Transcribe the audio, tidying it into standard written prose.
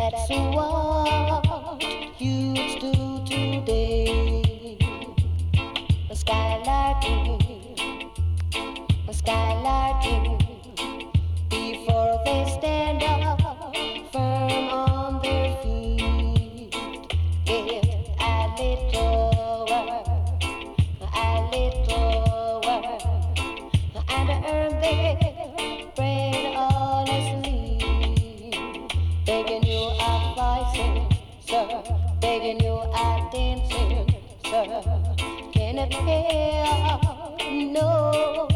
That's what youths do today. Skylarking, skylarking, before they stand up firm on their feet. Get a little work, a little work, and earn their bread honestly. Begging you a voicing, sir, begging you a dancing, sir. Can it pay? No.